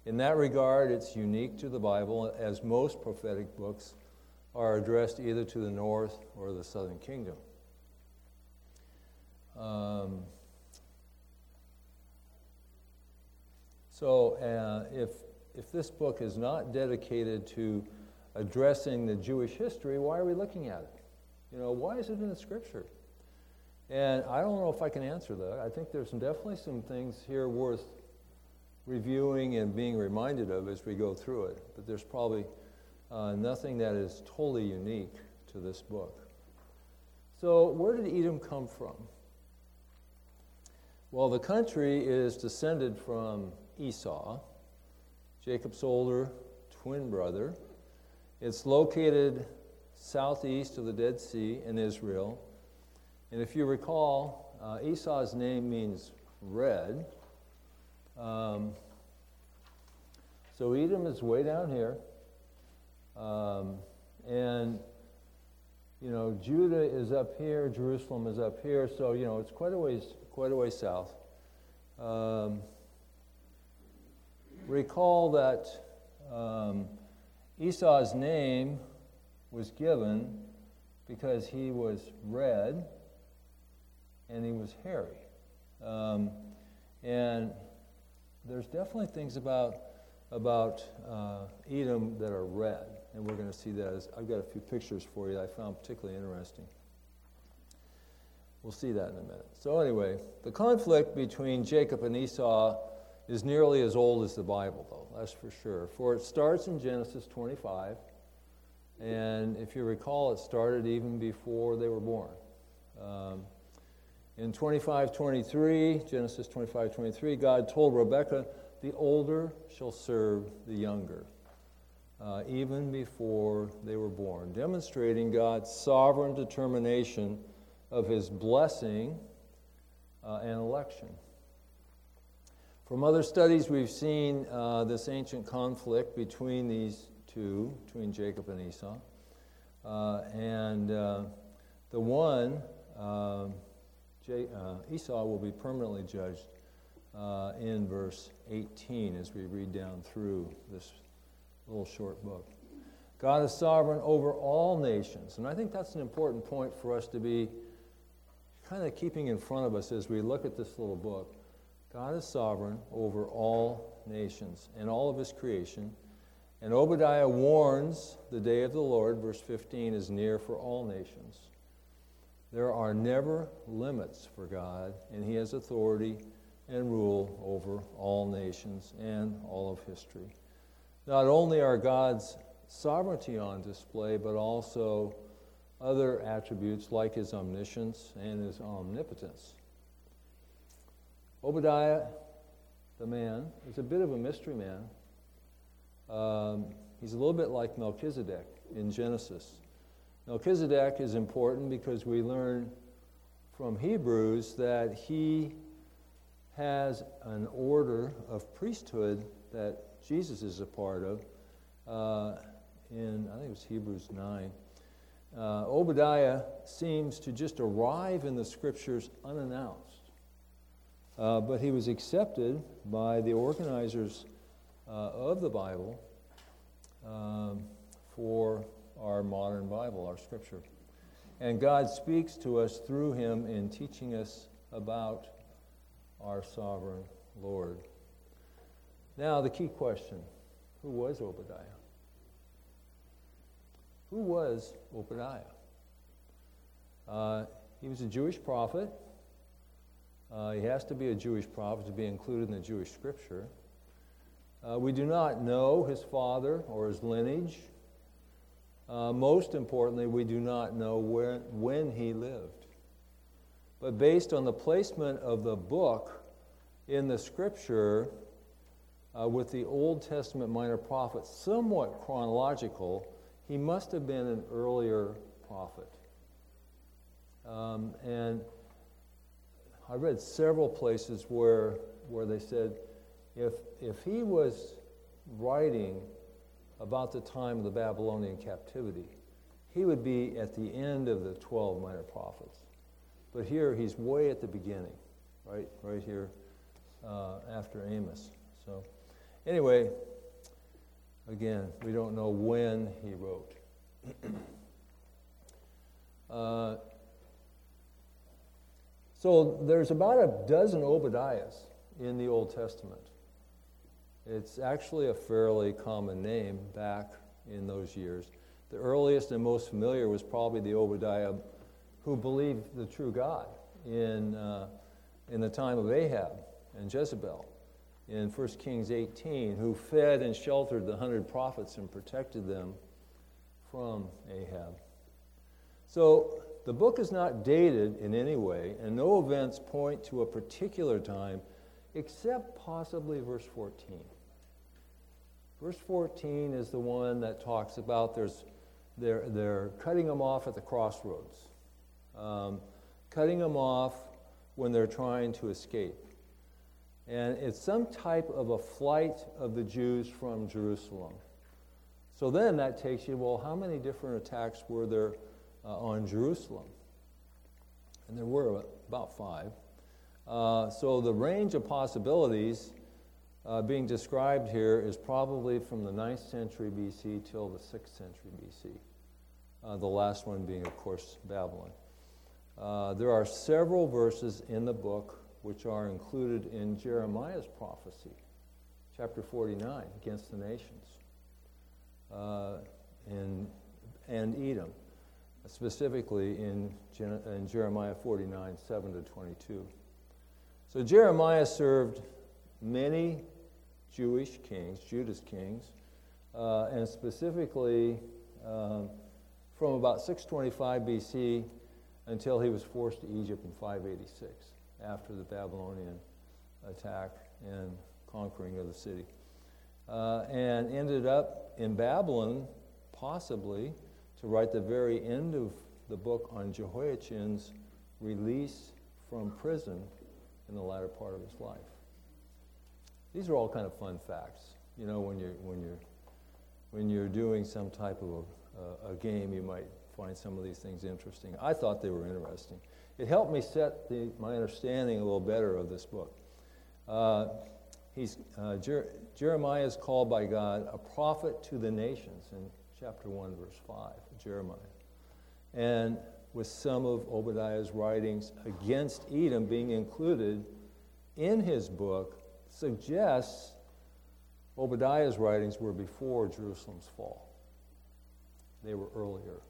In that regard, it's unique to the Bible, as most prophetic books are addressed either to the north or the southern kingdom. If this book is not dedicated to addressing the Jewish history, why are we looking at it? Why is it in the Scripture? And I don't know if I can answer that. I think there's definitely some things here worth reviewing and being reminded of as we go through it. But there's probably nothing that is totally unique to this book. So where did Edom come from? Well, the country is descended from Esau, Jacob's older twin brother. It's located southeast of the Dead Sea in Israel. And if you recall, Esau's name means red. So Edom is way down here. And Judah is up here, Jerusalem is up here, so, it's quite a ways south. Recall that Esau's name was given because he was red and he was hairy. And there's definitely things about Edom that are red, and we're going to see that. I've got a few pictures for you that I found particularly interesting. We'll see that in a minute. So anyway, the conflict between Jacob and Esau is nearly as old as the Bible, though, that's for sure. For it starts in Genesis 25, and if you recall, it started even before they were born. In 25:23, Genesis 25:23, God told Rebekah, "The older shall serve the younger," even before they were born, demonstrating God's sovereign determination of his blessing and election. From other studies, we've seen this ancient conflict between these two, between Jacob and Esau. The one, Esau, will be permanently judged in verse 18 as we read down through this little short book. God is sovereign over all nations, and I think that's an important point for us to be kind of keeping in front of us as we look at this little book. God is sovereign over all nations and all of his creation. And Obadiah warns the day of the Lord, verse 15, is near for all nations. There are never limits for God, and he has authority and rule over all nations and all of history. Not only are God's sovereignty on display, but also other attributes like his omniscience and his omnipotence. Obadiah, the man, is a bit of a mystery man. He's a little bit like Melchizedek in Genesis. Melchizedek is important because we learn from Hebrews that he has an order of priesthood that Jesus is a part of. I think it was Hebrews 9. Obadiah seems to just arrive in the Scriptures unannounced. But he was accepted by the organizers of the Bible for our modern Bible, our Scripture. And God speaks to us through him in teaching us about our sovereign Lord. Now, the key question, who was Obadiah? Who was Obadiah? He was a Jewish prophet. He has to be a Jewish prophet to be included in the Jewish Scripture. We do not know his father or his lineage. Most importantly, we do not know when he lived. But based on the placement of the book in the Scripture with the Old Testament minor prophets somewhat chronological, he must have been an earlier prophet. And I read several places where they said if he was writing about the time of the Babylonian captivity, he would be at the end of the 12 minor prophets. But here he's way at the beginning, right here after Amos. So, Anyway, again, we don't know when he wrote. So there's about a dozen Obadiahs in the Old Testament. It's actually a fairly common name back in those years. The earliest and most familiar was probably the Obadiah who believed the true God in the time of Ahab and Jezebel in 1 Kings 18, who fed and sheltered the 100 prophets and protected them from Ahab. So the book is not dated in any way, and no events point to a particular time except possibly verse 14. Verse 14 is the one that talks about they're cutting them off at the crossroads, cutting them off when they're trying to escape. And it's some type of a flight of the Jews from Jerusalem. So then that takes you, well, how many different attacks were there on Jerusalem? And there were about 5. So the range of possibilities being described here is probably from the 9th century BC till the 6th century BC. The last one being, of course, Babylon. There are several verses in the book which are included in Jeremiah's prophecy, chapter 49, against the nations, and Edom, specifically in Jeremiah 49, 7 to 22. So Jeremiah served many Jewish kings, Judah's kings, and specifically from about 625 BC until he was forced to Egypt in 586 after the Babylonian attack and conquering of the city. And ended up in Babylon, possibly, to write the very end of the book on Jehoiachin's release from prison in the latter part of his life. These are all kind of fun facts. You know, when you're doing some type of a game, you might find some of these things interesting. I thought they were interesting. It helped me set my understanding a little better of this book. Jeremiah is called by God a prophet to the nations in chapter 1, verse 5 of Jeremiah. And with some of Obadiah's writings against Edom being included in his book, suggests Obadiah's writings were before Jerusalem's fall. They were earlier.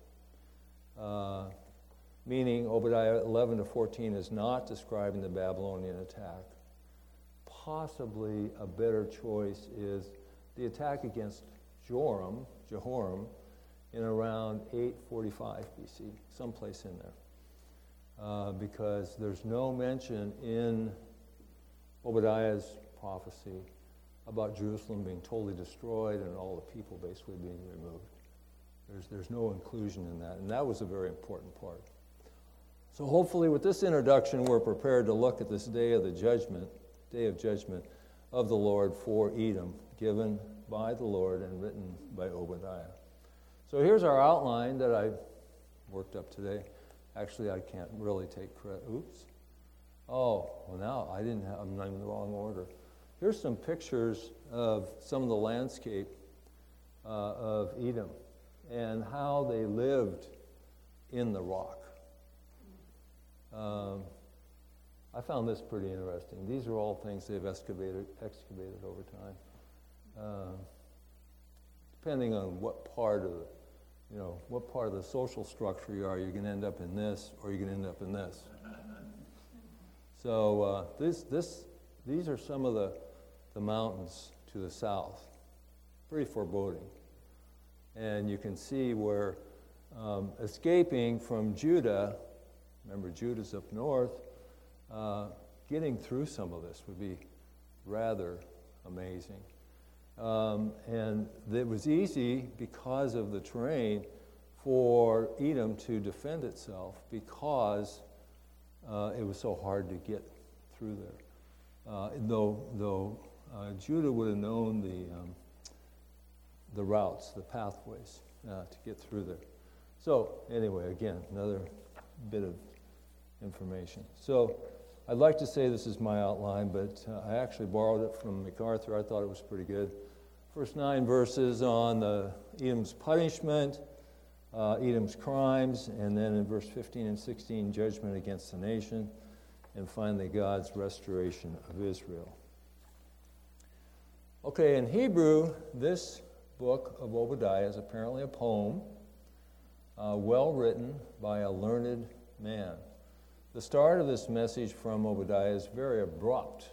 Meaning Obadiah 11 to 14 is not describing the Babylonian attack. Possibly a better choice is the attack against Jehoram, in around 845 BC, someplace in there. Because there's no mention in Obadiah's prophecy about Jerusalem being totally destroyed and all the people basically being removed. There's no inclusion in that, and that was a very important part. So hopefully with this introduction, we're prepared to look at this day of judgment of the Lord for Edom, given by the Lord and written by Obadiah. So here's our outline that I worked up today. Actually, I can't really take credit. Oops. Oh, well now I'm in the wrong order. Here's some pictures of some of the landscape of Edom and how they lived in the rock. I found this pretty interesting. These are all things they've excavated over time. Depending on what part of the social structure you are, you can end up in this or you can end up in this. So these are some of the mountains to the south. Pretty foreboding. And you can see where escaping from Judah, remember Judah's up north, getting through some of this would be rather amazing. And it was easy because of the terrain for Edom to defend itself because it was so hard to get through there. Though Judah would have known the routes, the pathways to get through there. So anyway, again, another bit of information. So I'd like to say this is my outline, but I actually borrowed it from MacArthur. I thought it was pretty good. First 9 verses on Edom's punishment, Edom's crimes, and then in verse 15 and 16, judgment against the nation, and finally God's restoration of Israel. Okay, in Hebrew, this book of Obadiah is apparently a poem, well written by a learned man. The start of this message from Obadiah is very abrupt,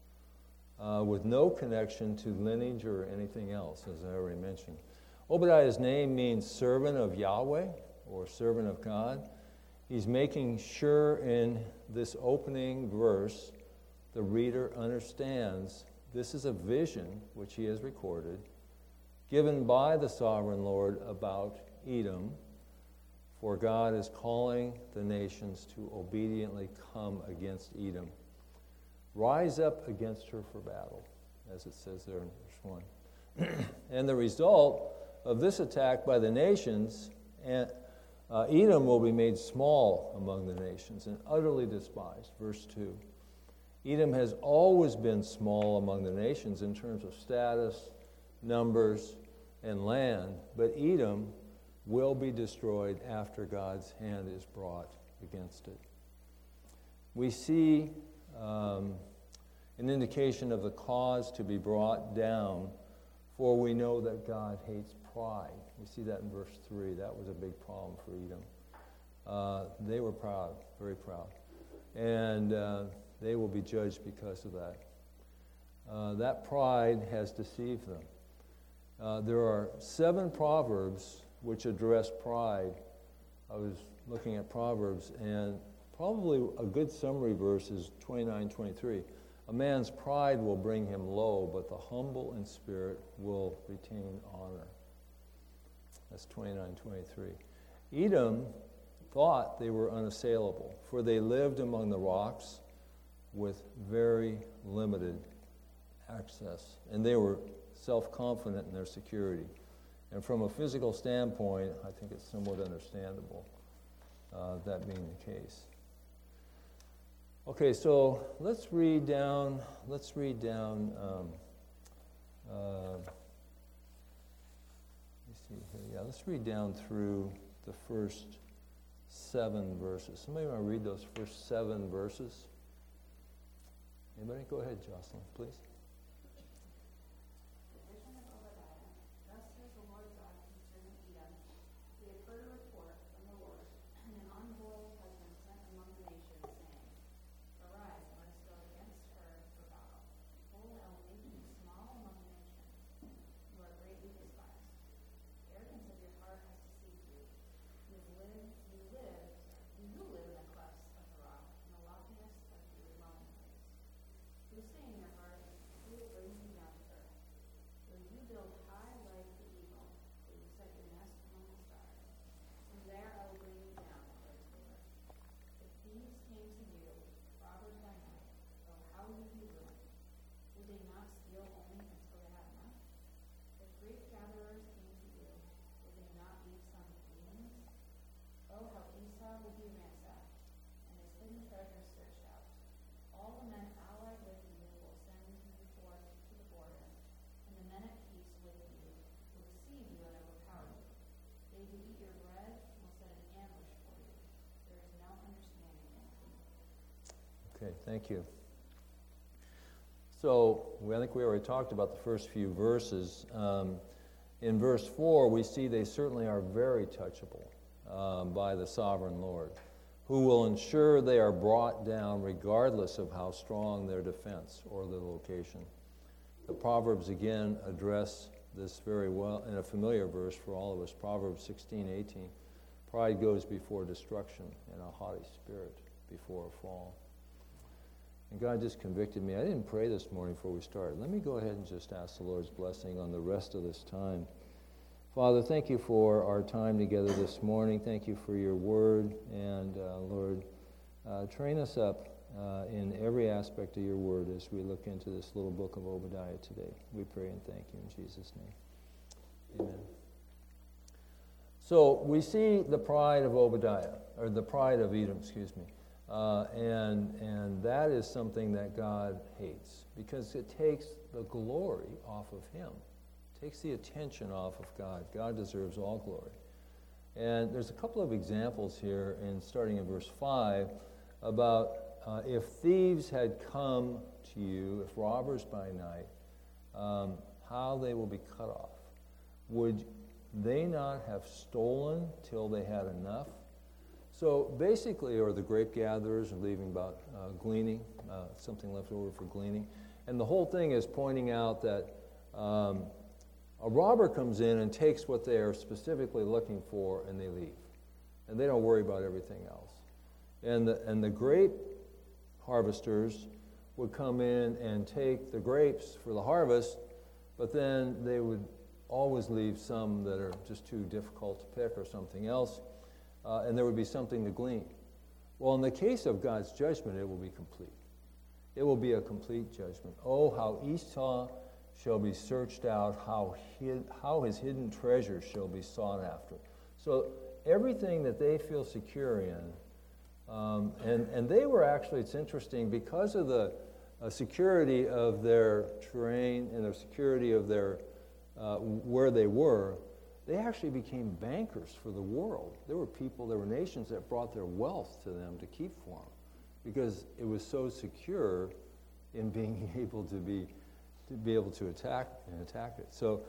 with no connection to lineage or anything else, as I already mentioned. Obadiah's name means servant of Yahweh, or servant of God. He's making sure in this opening verse the reader understands this is a vision which he has recorded, given by the sovereign Lord about Edom, for God is calling the nations to obediently come against Edom. Rise up against her for battle, as it says there in verse 1. And the result of this attack by the nations, Edom will be made small among the nations and utterly despised. Verse 2. Edom has always been small among the nations in terms of status, numbers, and land, but Edom will be destroyed after God's hand is brought against it. We see an indication of the cause to be brought down, for we know that God hates pride. We see that in verse 3. That was a big problem for Edom. They were proud, very proud. And they will be judged because of that. That pride has deceived them. There are 7 proverbs which address pride. I was looking at Proverbs, and probably a good summary verse is 29-23. A man's pride will bring him low, but the humble in spirit will retain honor. That's 29-23. Edom thought they were unassailable, for they lived among the rocks with very limited access, and they were self-confident in their security. And from a physical standpoint, I think it's somewhat understandable, that being the case. Okay, so let's read down. Let's read down through the first 7 verses. Somebody want to read those first 7 verses? Anybody? Go ahead, Jocelyn, please. Okay, thank you. So, I think we already talked about the first few verses. In verse 4, we see they certainly are very touchable by the sovereign Lord, who will ensure they are brought down regardless of how strong their defense or the location. The Proverbs, again, address this very well in a familiar verse for all of us, Proverbs 16:18. Pride goes before destruction, and a haughty spirit before a fall. And God just convicted me. I didn't pray this morning before we started. Let me go ahead and just ask the Lord's blessing on the rest of this time. Father, thank you for our time together this morning. Thank you for your word. And Lord, train us up in every aspect of your word as we look into this little book of Obadiah today. We pray and thank you in Jesus' name. Amen. So we see the pride of Obadiah, or the pride of Edom, excuse me. And that is something that God hates, because it takes the glory off of him. It takes the attention off of God. God deserves all glory. And there's a couple of examples here, starting in verse 5, about if thieves had come to you, if robbers by night, how they will be cut off. Would they not have stolen till they had enough? So basically, or the grape gatherers are leaving about gleaning, something left over for gleaning. And the whole thing is pointing out that a robber comes in and takes what they are specifically looking for, and they leave. And they don't worry about everything else. And the grape harvesters would come in and take the grapes for the harvest, but then they would always leave some that are just too difficult to pick or something else, and there would be something to glean. Well, in the case of God's judgment, it will be complete. It will be a complete judgment. Oh, how Esau shall be searched out, how his hidden treasures shall be sought after. So everything that they feel secure in, and they were actually, it's interesting, because of the security of their terrain and the security of their where they were, they actually became bankers for the world. There were nations that brought their wealth to them to keep for them, because it was so secure in being able to be able to attack it. So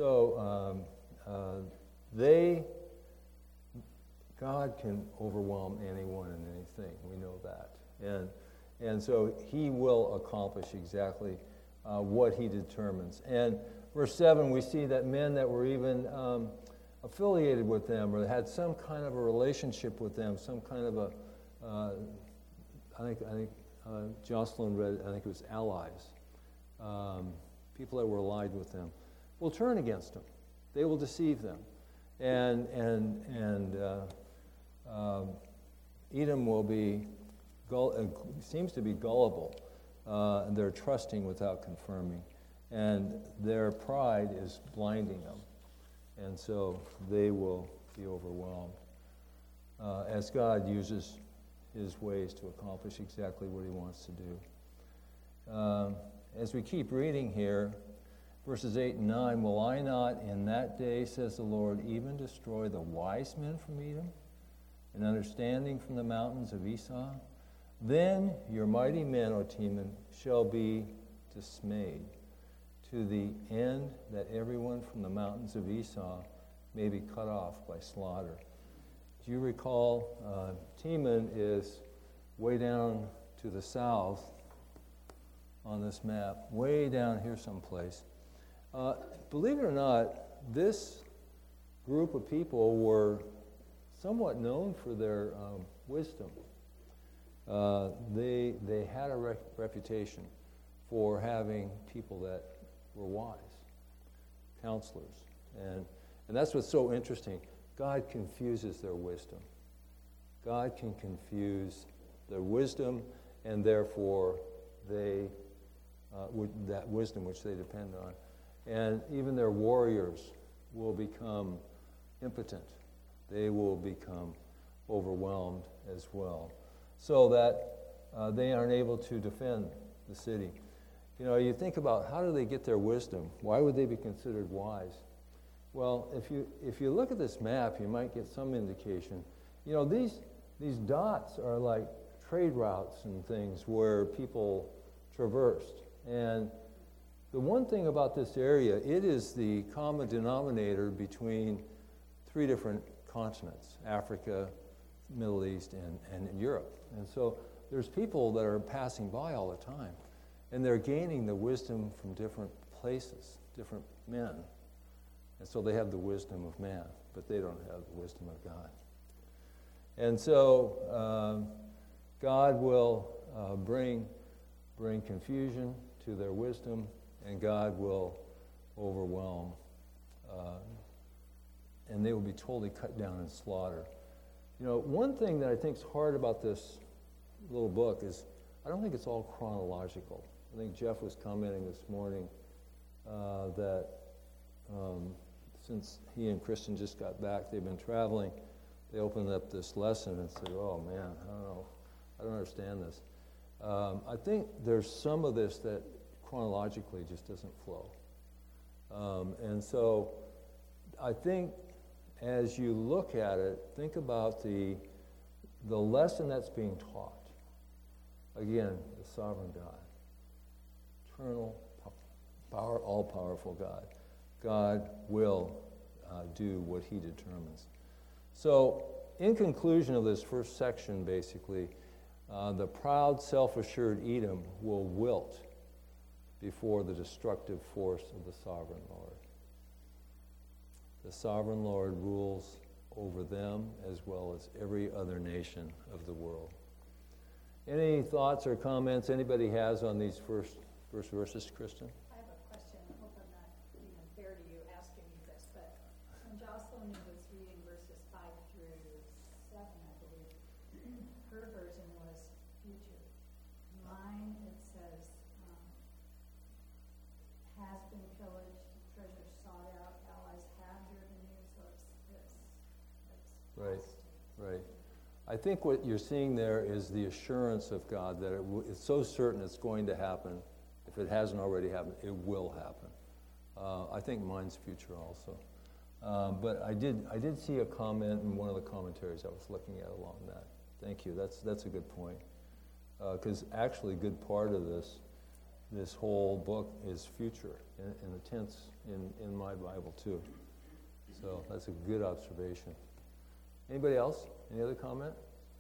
God can overwhelm anyone and anything. We know that, and so He will accomplish exactly what He determines. And verse 7, we see that men that were even affiliated with them, or had some kind of a relationship with them, some kind of a, I think Jocelyn read, I think it was allies, people that were allied with them, will turn against them. They will deceive them. And Edom will be, seems to be gullible. They're trusting without confirming. And their pride is blinding them. And so they will be overwhelmed as God uses His ways to accomplish exactly what He wants to do. As we keep reading here, verses 8 and 9, will I not in that day, says the Lord, even destroy the wise men from Edom, and understanding from the mountains of Esau? Then your mighty men, O Teman, shall be dismayed, to the end that everyone from the mountains of Esau may be cut off by slaughter. Do you recall, Teman is way down to the south on this map, way down here someplace. Believe it or not, this group of people were somewhat known for their wisdom. They had a reputation for having people that were wise, counselors. And that's what's so interesting. God confuses their wisdom. God can confuse their wisdom, and therefore they, that wisdom which they depend on. And even their warriors will become impotent. They will become overwhelmed as well, so that they aren't able to defend the city. You know, you think about, how do they get their wisdom? Why would they be considered wise? Well, if you look at this map, you might get some indication. You know, these dots are like trade routes and things where people traversed. And the one thing about this area, it is the common denominator between three different continents: Africa, Middle East, and Europe. And so there's people that are passing by all the time, and they're gaining the wisdom from different places, different men. And so they have the wisdom of man, but they don't have the wisdom of God. And so God will bring confusion to their wisdom, and God will overwhelm, and they will be totally cut down and slaughtered. You know, one thing that I think is hard about this little book is I don't think it's all chronological. I think Jeff was commenting this morning that since he and Kristen just got back, they've been traveling, they opened up this lesson and said, oh man, I don't know, I don't understand this. I think there's some of this that chronologically just doesn't flow. And so I think as you look at it, think about the lesson that's being taught. Again, the sovereign God, eternal, power, all-powerful God. God will do what he determines. So, in conclusion of this first section, basically, the proud, self-assured Edom will wilt before the destructive force of the sovereign Lord. The sovereign Lord rules over them as well as every other nation of the world. Any thoughts or comments anybody has on these first verses, Kristen? I have a question. I hope I'm not being unfair to you asking you this, but when Jocelyn was reading verses 5 through 7, I believe, her version was future. Mine, it says, has been pillaged, treasure sought out, allies have driven you, so it's Right, right. I think what you're seeing there is the assurance of God that it's so certain it's going to happen. If it hasn't already happened, it will happen. I think mine's future also. But I did see a comment in one of the commentaries I was looking at along that. Thank you. That's a good point. Because actually, a good part of this whole book is future in the tense in my Bible too. So that's a good observation. Anybody else? Any other comment?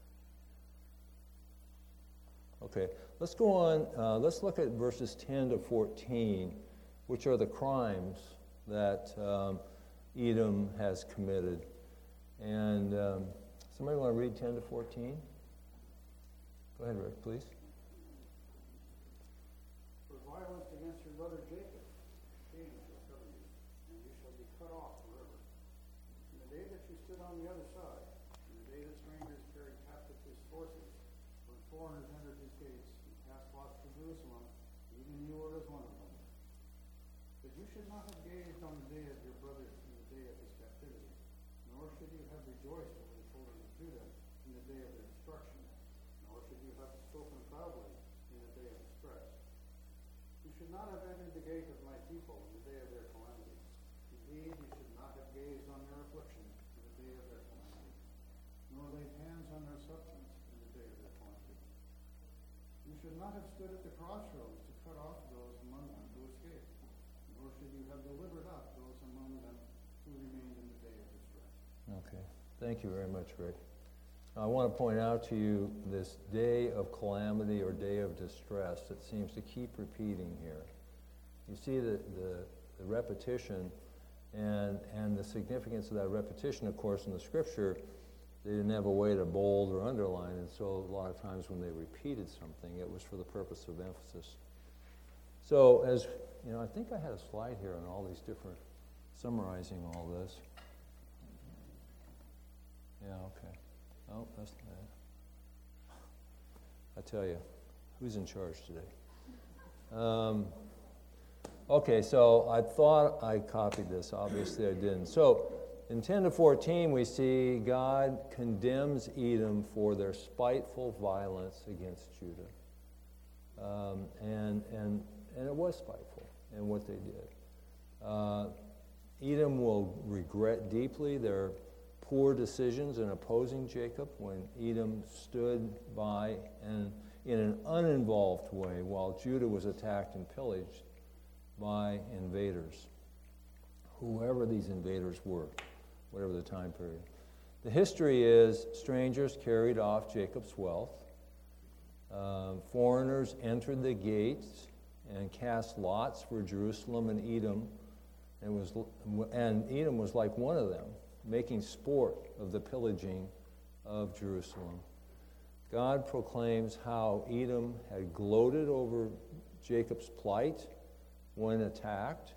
Okay, let's go on. Let's look at verses 10 to 14, which are the crimes that Edom has committed. And somebody want to read 10 to 14? Go ahead, Rick, please. For violence against your brother Jacob, shame shall cover you, and you shall be cut off forever. In the day that you stood on the other side, in the day that strangers carried captive his forces, when foreigners entered his gates and cast lots for Jerusalem, even you were as one of them. But you should not have gazed on the day of your brother in the day of his captivity, nor should you have rejoiced over the children of Judah in the day of their destruction, nor should you have spoken proudly in the day of distress. You should not have entered the gate of my people in the day of their calamity. Indeed, you should not have gazed on their affliction in the day of their calamity, nor laid hands on their substance in the day of their calamity. You should not have stood at the crossroads to cut off those among them who escaped, nor should you have delivered up those among them who remained in the day of distress. Okay, thank you very much, Rick. I want to point out to you this day of calamity or day of distress that seems to keep repeating here. You see the repetition and the significance of that repetition, of course, in the scripture. They didn't have a way to bold or underline, and so a lot of times when they repeated something, it was for the purpose of emphasis. So as, you know, I think I had a slide here on all these different, summarizing all this. Yeah, okay. Oh, that's not it. I tell you, who's in charge today? Okay, so I thought I copied this. Obviously, I didn't. So in 10 to 14, we see God condemns Edom for their spiteful violence against Judah. And it was spiteful in what they did. Edom will regret deeply their poor decisions in opposing Jacob when Edom stood by and in an uninvolved way while Judah was attacked and pillaged by invaders, whoever these invaders were, whatever the time period. The history is strangers carried off Jacob's wealth. Foreigners entered the gates and cast lots for Jerusalem and Edom, and Edom was like one of them, making sport of the pillaging of Jerusalem. God proclaims how Edom had gloated over Jacob's plight when attacked,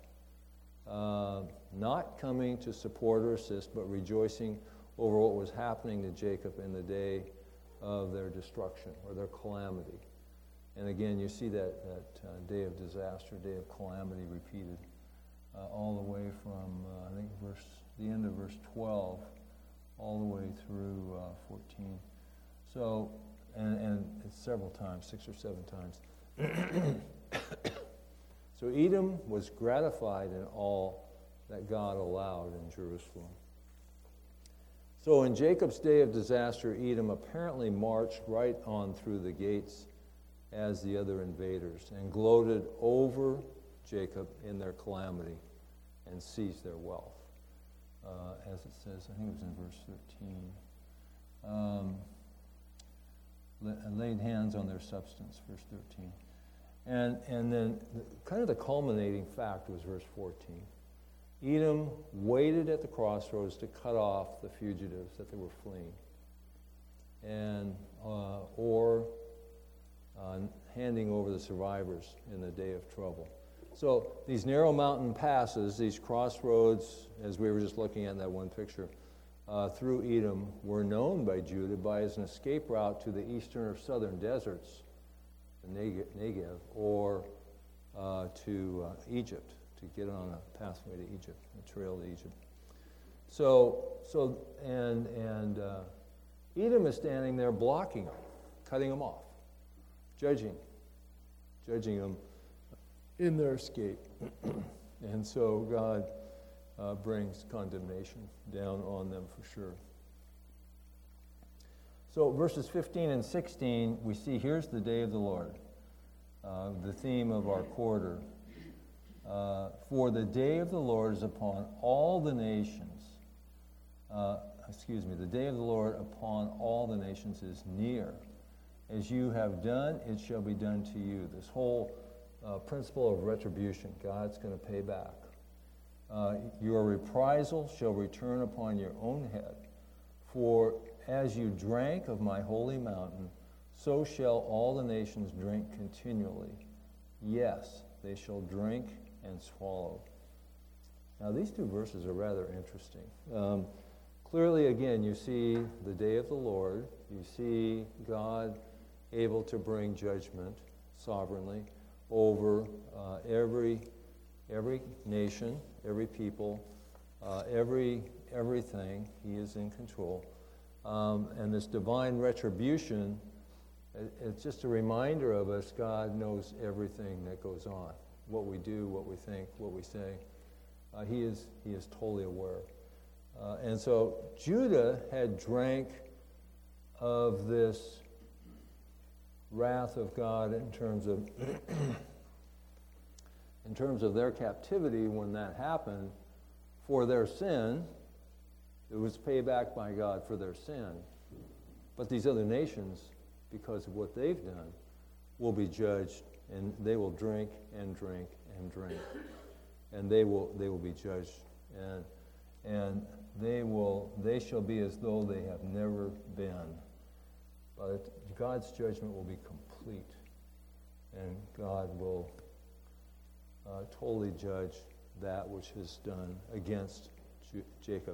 not coming to support or assist, but rejoicing over what was happening to Jacob in the day of their destruction or their calamity. And again, you see that day of disaster, day of calamity repeated all the way from, I think, the end of verse 12 all the way through 14. So and it's several times, 6 or 7 times. So Edom was gratified in all that God allowed in Jerusalem. So in Jacob's day of disaster, Edom apparently marched right on through the gates as the other invaders and gloated over Jacob in their calamity and seized their wealth. As it says, I think it was in verse 13. Laid hands on their substance, verse 13. And then kind of the culminating fact was verse 14. Edom waited at the crossroads to cut off the fugitives that they were fleeing, and or handing over the survivors in the day of trouble. So these narrow mountain passes, these crossroads, as we were just looking at in that one picture, through Edom, were known by Judah as an escape route to the eastern or southern deserts, the Negev, or to Egypt, to get on a pathway to Egypt, a trail to Egypt. And Edom is standing there blocking them, cutting them off, judging them in their escape. And so God brings condemnation down on them for sure. So verses 15 and 16, we see here's the day of the Lord, the theme of our quarter. For the day of the Lord is upon all the nations. The day of the Lord upon all the nations is near. As you have done, it shall be done to you. This whole principle of retribution, God's going to pay back. Your reprisal shall return upon your own head. For as you drank of my holy mountain, so shall all the nations drink continually. Yes, they shall drink and swallow. Now, these two verses are rather interesting. Clearly, again, you see the day of the Lord. You see God able to bring judgment sovereignly over every nation, every people, everything. He is in control. And this divine retribution, it's just a reminder of us, God knows everything that goes on. What we do, what we think, what we say. He is totally aware. And so Judah had drank of this wrath of God in terms of their captivity when that happened. For their sin, it was payback by God for their sin. But these other nations, because of what they've done, will be judged, and they will drink and drink and drink, and they will be judged, and they shall be as though they have never been. But God's judgment will be complete, and God will totally judge that which is done against Jacob.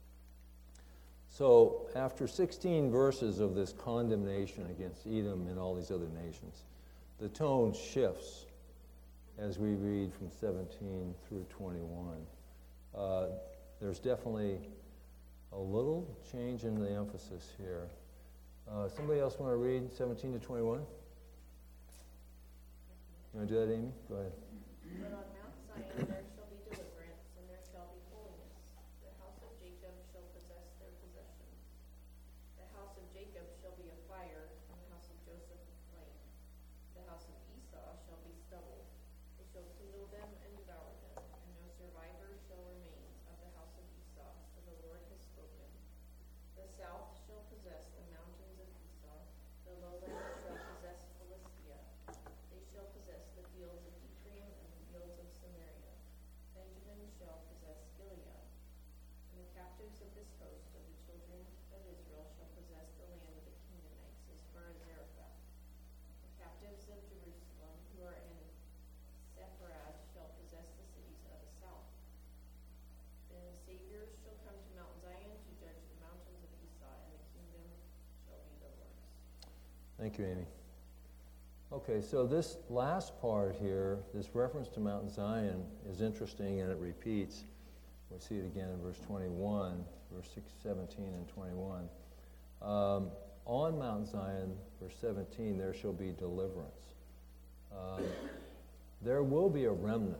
So after 16 verses of this condemnation against Edom and all these other nations, the tone shifts as we read from 17 through 21. There's definitely a little change in the emphasis here. Somebody else want to read 17 to 21? You want to do that, Amy? Go ahead. But on Mount Zion there shall be deliverance, and there shall be holiness. The house of Jacob shall possess their possession. The house of Jacob shall be a fire, and the house of Joseph a flame. The house of Esau shall be stubble. They shall kindle them and devour them, and no survivor shall remain of the house of Esau, for the Lord has spoken. The south shall possess the mountains of Esau. The lowlands shall possess Philistia. They shall possess the fields of Ephraim and the fields of Samaria. Benjamin shall possess Gilead. And the captives of this host of the children of Israel shall possess the land of the Canaanites as far as Zarephath. The captives of Jerusalem who are in Sepharad shall possess the cities of the south. Then the Savior shall come to Mount Zion to judge the mountains of Esau, and the kingdom shall be the Lord's. Thank you, Amy. Okay, so this last part here, this reference to Mount Zion, is interesting, and it repeats. We see it again in verse 21, verse 6, 17, and 21. on Mount Zion, verse 17, there shall be deliverance. There will be a remnant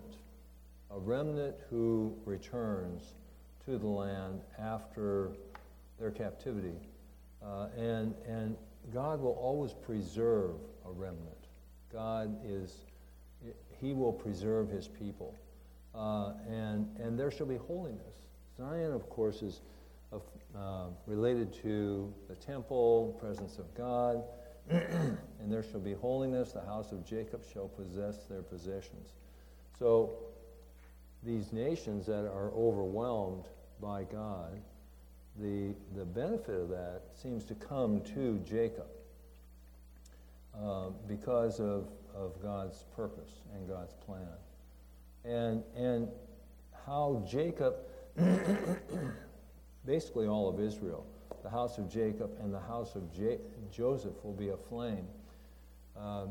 who returns to the land after their captivity. And God will always preserve a remnant. He will preserve his people. And there shall be holiness. Zion, of course, is related to the temple, presence of God. And there shall be holiness. The house of Jacob shall possess their possessions. So these nations that are overwhelmed by God, the benefit of that seems to come to Jacob because of God's purpose and God's plan. And how Jacob, basically all of Israel, the house of Jacob and the house of Joseph will be aflame. I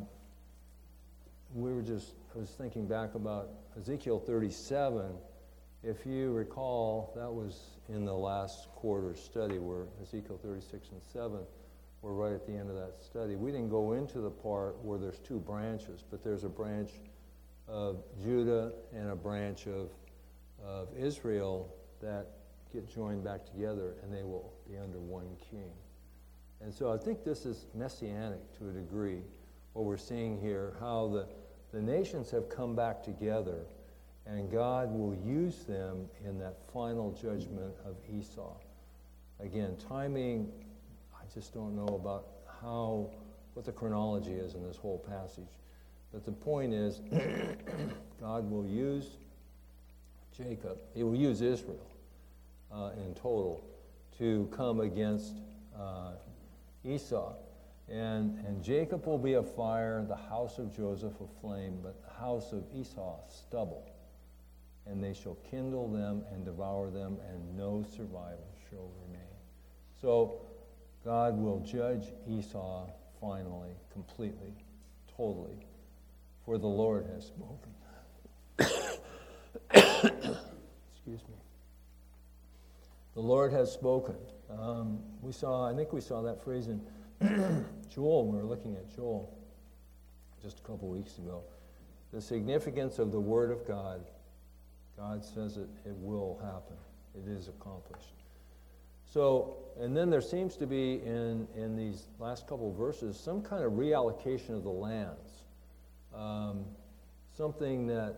was thinking back about Ezekiel 37. If you recall, that was in the last quarter study where Ezekiel 36 and 7 were right at the end of that study. We didn't go into the part where there's two branches, but there's a branch of Judah and a branch of Israel that get joined back together, and they will be under one king. And so I think this is messianic to a degree, what we're seeing here, how the nations have come back together, and God will use them in that final judgment of Esau. Again, timing, I just don't know about what the chronology is in this whole passage. But the point is, God will use Jacob, he will use Israel in total to come against Esau. And Jacob will be a fire, the house of Joseph a flame, but the house of Esau stubble. And they shall kindle them and devour them, and no survivor shall remain. So God will judge Esau finally, completely, totally, for the Lord has spoken. Excuse me. The Lord has spoken. I think we saw that phrase in Joel, when we were looking at Joel just a couple weeks ago. The significance of the Word of God. God says it will happen. It is accomplished. So, and then there seems to be in these last couple of verses some kind of reallocation of the lands. Something that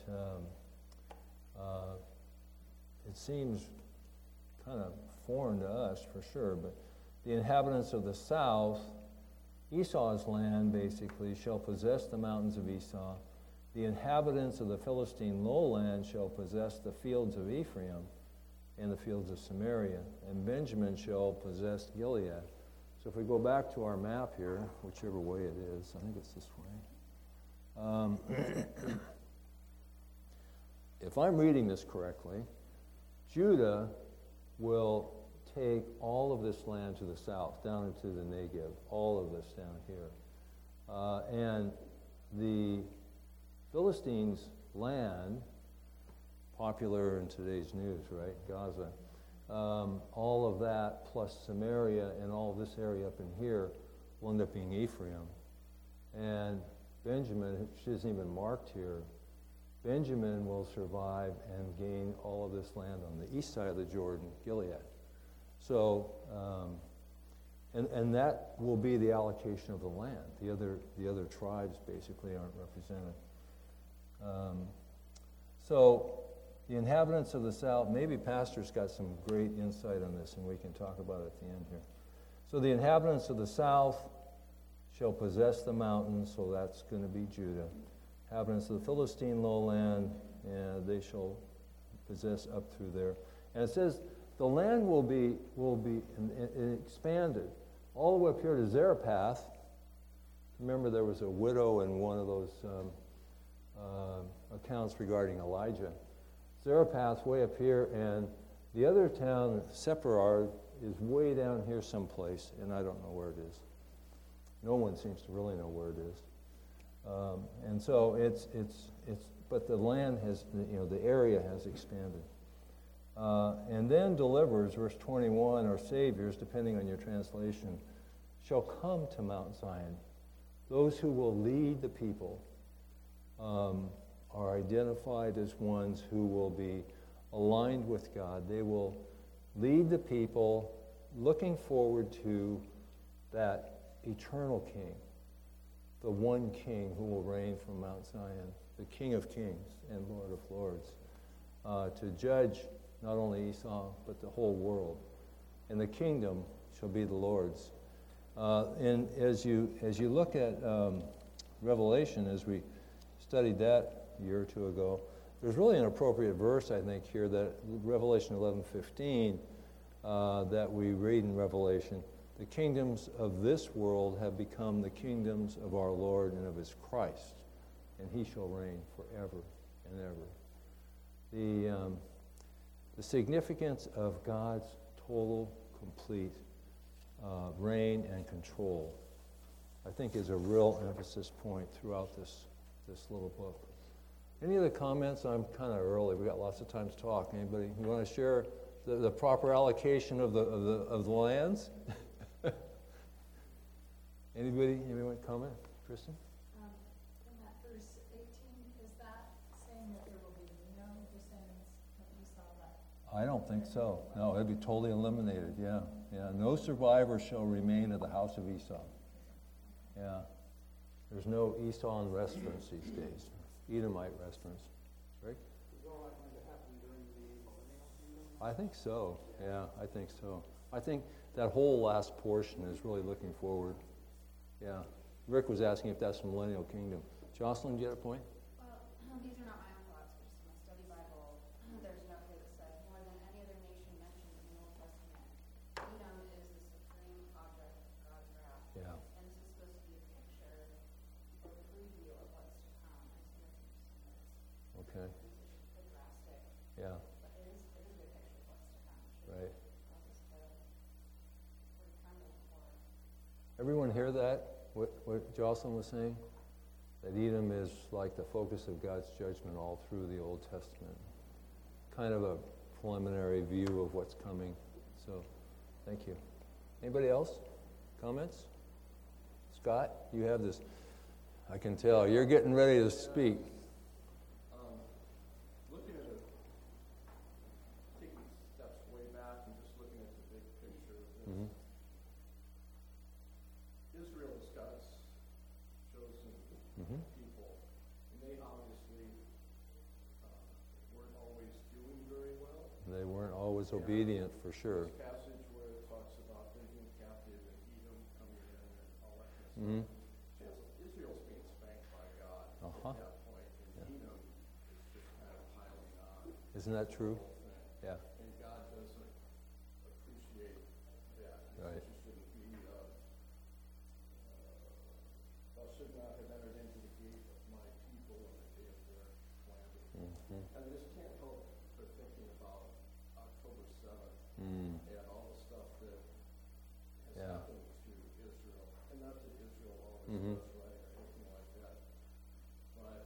it seems kind of foreign to us for sure, but the inhabitants of the south, Esau's land basically, shall possess the mountains of Esau. The inhabitants of the Philistine lowland shall possess the fields of Ephraim and the fields of Samaria, and Benjamin shall possess Gilead. So if we go back to our map here, whichever way it is, I think it's this way. If I'm reading this correctly, Judah will take all of this land to the south, down into the Negev, all of this down here. And the Philistines' land, popular in today's news, right? Gaza. All of that plus Samaria and all this area up in here will end up being Ephraim. And Benjamin, which isn't even marked here, Benjamin will survive and gain all of this land on the east side of the Jordan, Gilead. So, and that will be the allocation of the land. The other tribes basically aren't represented. So the inhabitants of the south, maybe Pastor's got some great insight on this, and we can talk about it at the end here. So the inhabitants of the south shall possess the mountains, so that's going to be Judah. Inhabitants of the Philistine lowland, and they shall possess up through there. And it says the land will be expanded all the way up here to Zarephath. Remember, there was a widow in one of those accounts regarding Elijah. Zarephath way up here, and the other town, Sepharad, is way down here someplace, and I don't know where it is. No one seems to really know where it is. And so but the land has, the area has expanded. And then deliverers, verse 21, or saviors, depending on your translation, shall come to Mount Zion. Those who will lead the people are identified as ones who will be aligned with God. They will lead the people looking forward to that eternal King, the one King who will reign from Mount Zion, the King of Kings and Lord of Lords, to judge not only Esau, but the whole world. And the kingdom shall be the Lord's. And as you look at Revelation, as we studied that a year or two ago, there's really an appropriate verse, I think, here, that Revelation 11:15, that we read in Revelation. The kingdoms of this world have become the kingdoms of our Lord and of his Christ, and he shall reign forever and ever. The significance of God's total, complete reign and control, I think, is a real emphasis point throughout this little book. Any other comments? I'm kind of early. We got lots of time to talk. Anybody? You want to share the proper allocation of the lands? Anybody want to comment? Kristen? In that verse 18, is that saying that there will be no descendants of Esau left? I don't think so. No, it'd be totally eliminated. Yeah. No survivor shall remain of the house of Esau. Yeah. There's no Esau in restaurants these days. Edomite restaurants. Right? Is all that going to happen during the millennial kingdom? I think so. Yeah, I think so. I think that whole last portion is really looking forward. Yeah. Rick was asking if that's the millennial kingdom. Jocelyn, do you have a point? Well, these are not my own thoughts, but just in my study Bible, there's a note here that says, more than any other nation mentioned in the Old Testament, Edom is the supreme object of God's wrath. Yeah. And this is supposed to be a picture or a preview of what's to come. And some of these Okay. are drastic, Yeah. but it is a good picture of what's to come. Right. Cause us to tremble for. Everyone hear that? What Jocelyn was saying? That Edom is like the focus of God's judgment all through the Old Testament. Kind of a preliminary view of what's coming. So, thank you. Anybody else? Comments? Scott, you have this. I can tell. You're getting ready to speak. Looking at it, taking steps way back and just looking at the big picture of this. Mm-hmm. Israel is God's chosen Mm-hmm. people, and they obviously weren't always doing very well. They weren't always obedient, for sure. This passage where it talks about bringing captive and Edom coming in and all that kind of Mm-hmm. stuff. Israel's being spanked by God Uh-huh. at that point, and Edom is just kind of piling on Isn't that true? the whole thing. Yeah. And God doesn't appreciate that. He Right. says you shouldn't be, thou should not have entered into the gate of my people in the day of their calamity. Mm-hmm. And I just can't help but thinking about October 7th Mm. and all the stuff that has Yeah. happened to Israel. And not that Israel always Mhm. does right or anything like that. But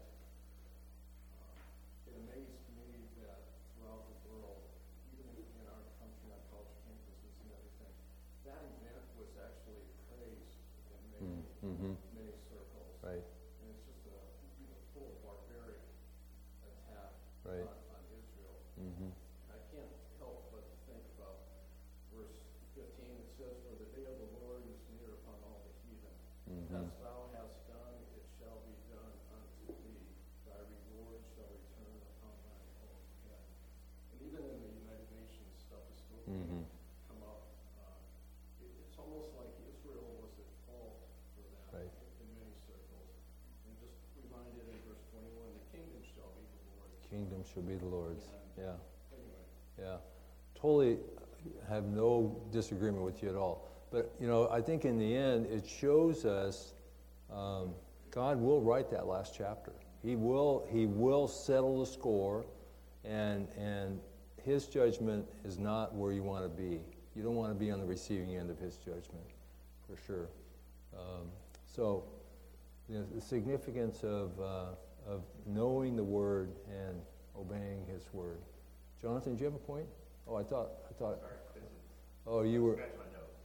it amazed me that throughout the world, even in our country on college campuses and everything, that event was actually praised in many, Mm-hmm. many circles. Right. And it's just a full barbaric attack Right. on Israel. Mm-hmm. I can't help but to think about verse 15. It says, "For the day of the Lord is near upon all the heathen. Mm-hmm. As thou hast done, it shall be done unto thee. Thy reward shall return upon thine own head." And even in the United Nations stuff is still Mm-hmm. come up. It's almost like Israel was at fault for that Right. in many circles. And just reminded in verse 21, the kingdom shall be the Lord's. Kingdom shall be the Lord's. Yeah. Anyway. Yeah, totally have no disagreement with you at all. But, I think in the end, it shows us God will write that last chapter. He will settle the score, and his judgment is not where you want to be. You don't want to be on the receiving end of his judgment, for sure. So, the significance of knowing the word and obeying his word. Jonathan, do you have a point? Oh, I thought. Oh, you were.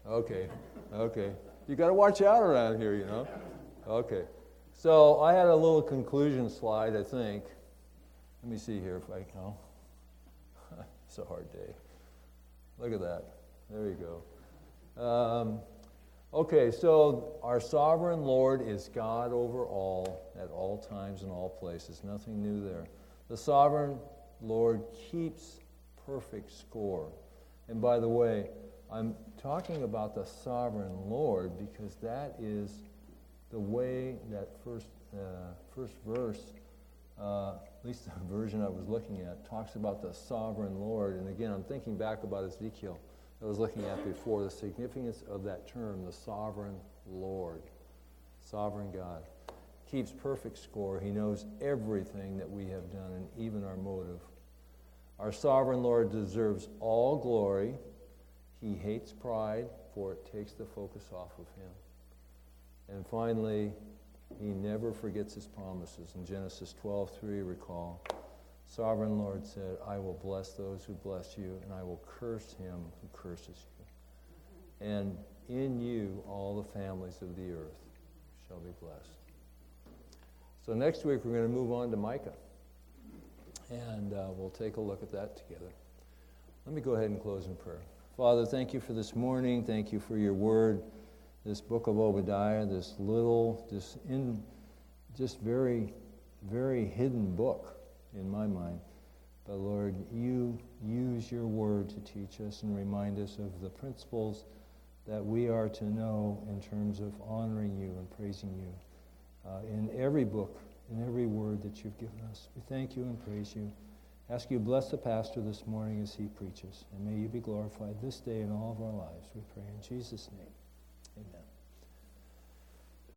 Okay. You got to watch out around here, you know. Okay. So I had a little conclusion slide, I think. Let me see here if I can. It's a hard day. Look at that. There you go. Okay, so our sovereign Lord is God over all, at all times and all places. Nothing new there. The sovereign Lord keeps perfect score. And by the way, I'm talking about the sovereign Lord because that is the way that first verse, at least the version I was looking at, talks about the sovereign Lord. And again, I'm thinking back about Ezekiel I was looking at before, the significance of that term, the sovereign Lord, sovereign God. Keeps perfect score. He knows everything that we have done and even our motive. Our sovereign Lord deserves all glory. He hates pride, for it takes the focus off of him. And finally, he never forgets his promises. In Genesis 12:3, recall, Sovereign Lord said, I will bless those who bless you, and I will curse him who curses you. And in you all the families of the earth shall be blessed. So next week we're going to move on to Micah. And we'll take a look at that together. Let me go ahead and close in prayer. Father, thank you for this morning. Thank you for your word, this book of Obadiah, this little, just very, very hidden book in my mind. But Lord, you use your word to teach us and remind us of the principles that we are to know in terms of honoring you and praising you in every book, in every word that you've given us. We thank you and praise you. Ask you to bless the pastor this morning as he preaches, and may you be glorified this day in all of our lives. We pray in Jesus' name. Amen.